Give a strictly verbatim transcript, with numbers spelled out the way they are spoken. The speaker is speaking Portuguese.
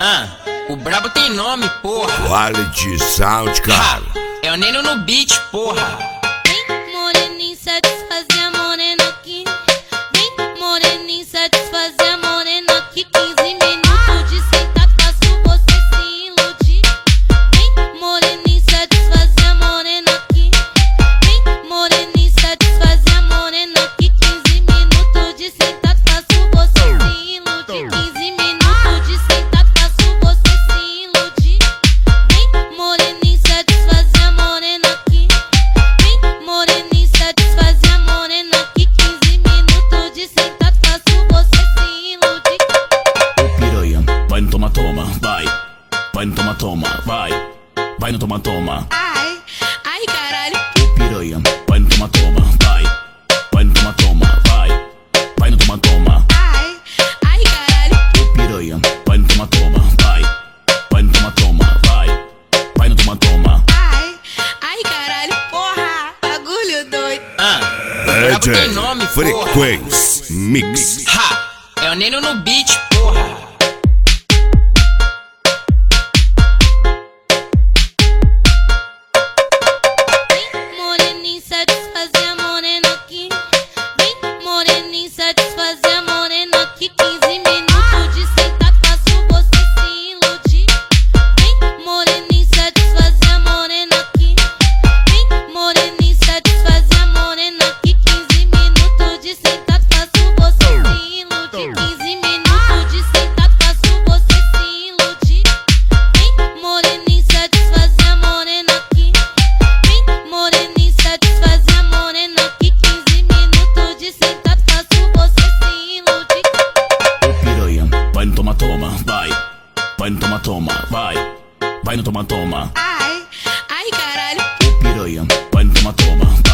Ah, o brabo tem nome, porra. Quality Sound, cara. É o Neno no beat, porra. Vem, moreninho, satisfazer a morena aqui. Vem, moreninho, satisfazer a morena aqui. quinze minutos de sentar, faço você se iludir. Vem, moreninho, satisfazer a morena aqui. Vem, moreninho, satisfazer a morena aqui. quinze minutos de sentar, faço você se iludir. quinze minutos de sentar, faço você se iludir. Vem, moreninho, satisfazer a morena aqui. Vem, moreninho, satisfazer a morena aqui. quinze minutos de sentar, faço você se iludir. Ô piranha, vai no toma toma, vai. Vai no toma toma, vai. Vai no toma toma. Ai, ai caralho. Ô piranha, vai no toma toma, vai. Vai no toma toma, vai. Vai no toma toma. Ai, ai caralho. Ô piranha, vai no toma toma, vai. Vai no toma toma, vai. Vai no toma toma. Ai, ai caralho. Porra, bagulho doido. Ah, o brabo tem nome, porra. Frequência Mix. Ha, é o Neno no beat, porra. Vem, moreninho, satisfazer a morena aqui. Vem, moreninho, satisfazer a morena aqui. quinze minutos de sentar, faço você se iludir. Vem, moreninho, satisfazer a morena aqui. Vem, moreninho, satisfazer a morena aqui. quinze minutos de sentar, faço você se iludir. quinze minutos de sentar, faço você se iludir. Vem, moreninho, satisfazer a morena aqui. Vem, moreninho, satisfazer a morena aqui. quinze minutos de sentar, faço você se iludir. Ô piranha, vai no toma toma, vai. Vai no toma toma, vai. Vai no toma toma. Ai, ai caralho. Ô piranha, vai no toma toma,